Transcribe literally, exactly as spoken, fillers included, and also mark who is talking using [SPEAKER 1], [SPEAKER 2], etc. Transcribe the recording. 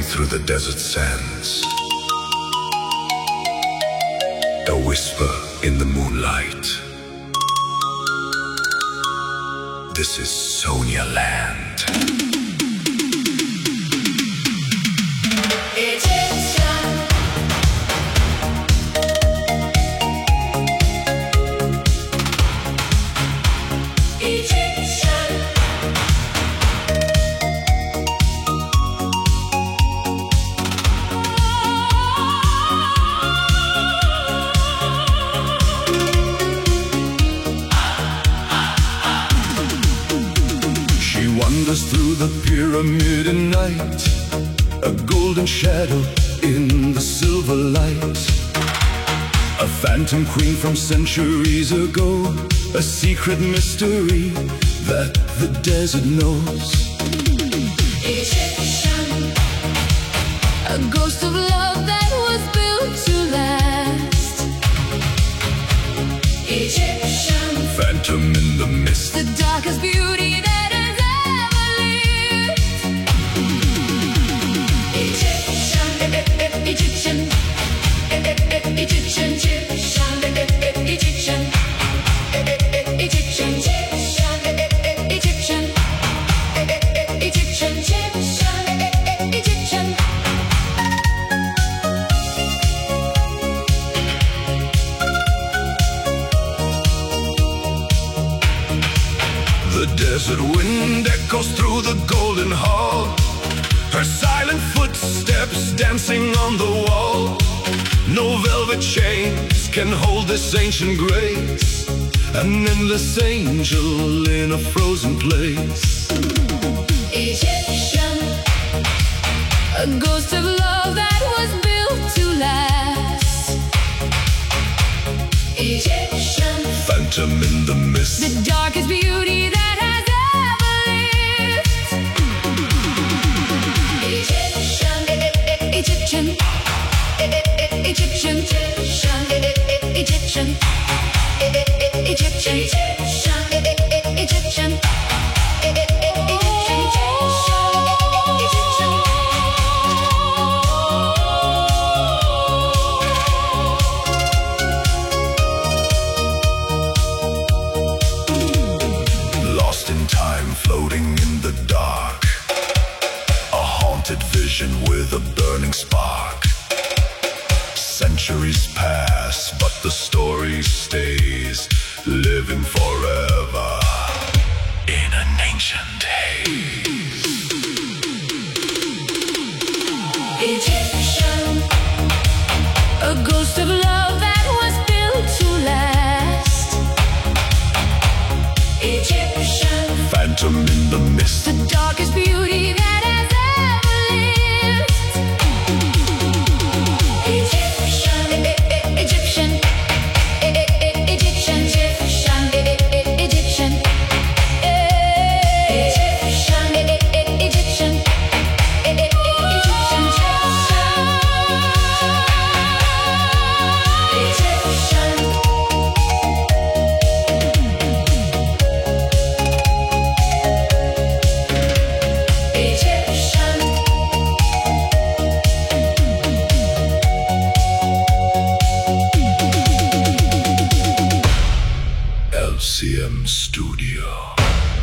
[SPEAKER 1] through the desert sands. A whisper in the moonlight. This is Sonia Land.
[SPEAKER 2] Wanders through the pyramid at night, a golden shadow in the silver light. A phantom queen from centuries ago, a secret mystery that the desert knows.
[SPEAKER 3] Egyptian, a ghost of love that was built to last. Egyptian,
[SPEAKER 2] phantom in the mist,
[SPEAKER 3] the darkest beauty that Egyptian, Egyptian, Egyptian, Egyptian, Egyptian, Egyptian, Egyptian, Egyptian, Egyptian.
[SPEAKER 2] The desert wind echoes through the golden hall, her silent footsteps dancing on the wall. No velvet chains can hold this ancient grace, an endless angel in a frozen place.
[SPEAKER 3] Egyptian, a ghost of love that was built to last. Egyptian,
[SPEAKER 2] phantom in the mist,
[SPEAKER 3] the darkest beauty that has Egyptian, Egyptian, Egyptian, Egyptian, Egyptian, Egyptian, Egyptian.
[SPEAKER 2] Lost in time, floating in the dark, a haunted vision with a burning spark. Centuries pass, but the story stays, living forever in an ancient haze.
[SPEAKER 3] Egyptian, a ghost of love that was built to last. Egyptian,
[SPEAKER 2] phantom in the mist,
[SPEAKER 3] the darkest beauty that
[SPEAKER 2] L C M Studio.